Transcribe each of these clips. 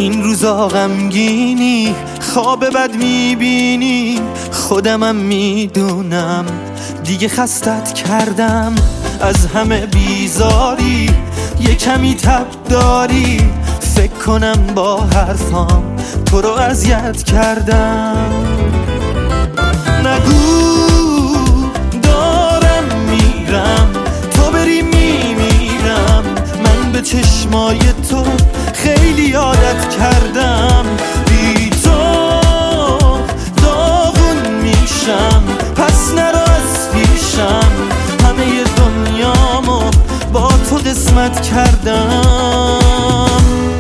این روزا غمگینی، خواب بد میبینی، خودمم میدونم دیگه خستت کردم. از همه بیزاری یه کمی تب داری، فکر کنم با حرفام تو رو اذیت کردم. نگو دارم میرم، تو بری میمیرم، من به چشمای تو خیلی عادت کردم. بی تو داغون میشم، پس نرو از پیشم، همه دنیامو با تو قسمت کردم.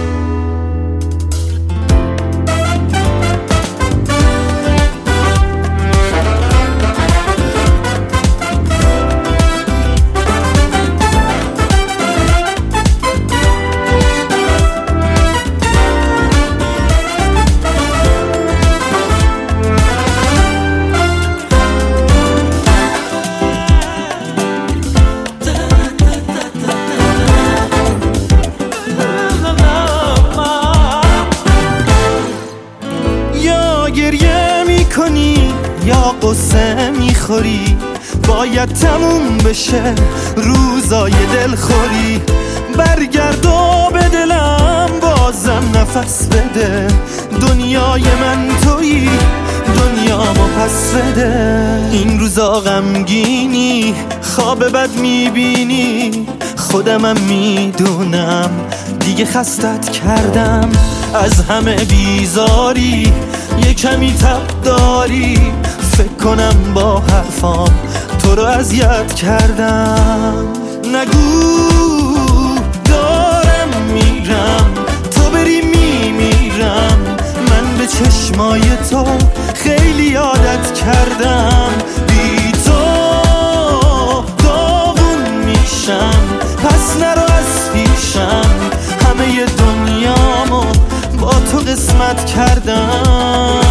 گریه میکنی یا قصه میخوری، باید تموم بشه روزای دلخوری. برگرد و به دلم بازم نفس بده، دنیای من تویی، دنیامو پس بده. این روزا غمگینی، خواب بد میبینی، خودمم میدونم دیگه خستت کردم. از همه بیزاری یه کمی تب داری، فکر کنم با حرفام تو رو اذیت کردم. نگو دارم میرم، تو بری میمیرم، من به چشمای تو خیلی عادت کردم. بی تو داغون میشم، پس نرو از پیشم، همه دنیامو با تو قسمت کردم.